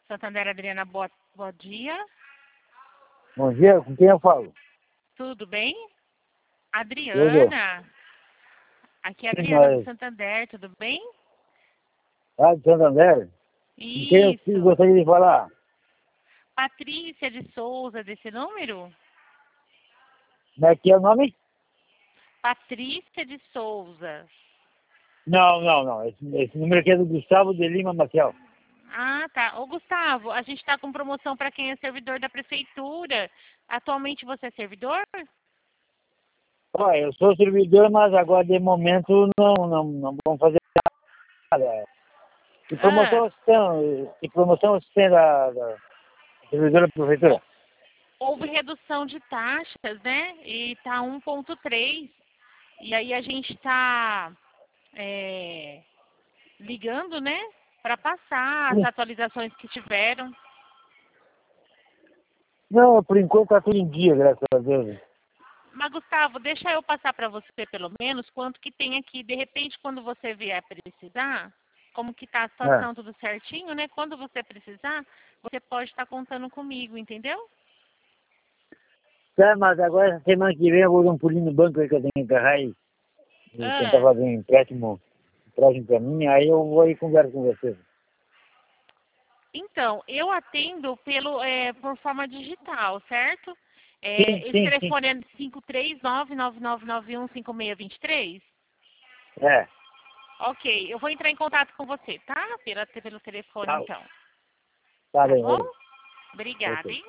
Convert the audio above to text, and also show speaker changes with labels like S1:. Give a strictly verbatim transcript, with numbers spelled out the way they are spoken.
S1: Santander, Adriana, boa, bom dia.
S2: Bom dia, com quem eu falo?
S1: Tudo bem?
S2: Tudo.
S1: Adriana. Aqui é a
S2: Quem
S1: Adriana do
S2: nós?
S1: Santander, tudo bem?
S2: Ah, de Santander? Com quem eu que
S1: Isso.
S2: gostaria de falar?
S1: Patrícia de Souza, desse número?
S2: Como é que é o nome?
S1: Patrícia de Souza.
S2: Não, não, não. Esse, esse número aqui é do Gustavo de Lima Maciel.
S1: Ah, tá. Ô, Gustavo, a gente está com promoção para quem é servidor da prefeitura. Atualmente você é servidor?
S2: Ó, eu sou servidor, mas agora de momento não, não, não vamos fazer nada. Que
S1: Ah,
S2: promoção vocês têm? Que promoção vocês têm da, da servidora da prefeitura?
S1: houve redução de taxas, né? E tá um ponto três. E aí a gente está ligando, né? Para passar as atualizações que tiveram.
S2: Não, por enquanto tá tudo em dia, graças a Deus.
S1: Mas, Gustavo, deixa eu passar para você, pelo menos, quanto que tem aqui. De repente, quando você vier precisar, como que tá a
S2: É.
S1: situação tudo certinho, né? Quando você precisar, você pode estar contando comigo, entendeu?
S2: Tá, mas agora essa semana que vem eu vou dar um pulinho no banco aí que eu tenho que enterrar e, e tentar
S1: Ah,
S2: fazer um empréstimo, empréstimo pra mim, aí eu vou aí converso com vocês.
S1: então, eu atendo pelo, é, por forma digital, certo?
S2: Sim,
S1: É, esse
S2: sim, sim.
S1: telefone é cinco três nove nove nove nove um cinco seis dois três?
S2: É.
S1: Ok, eu vou entrar em contato com você, tá? Pela, pelo telefone,
S2: Tá,
S1: então.
S2: tá
S1: Tá
S2: bem,
S1: bom?
S2: oi.
S1: Obrigada,
S2: Ok.
S1: hein?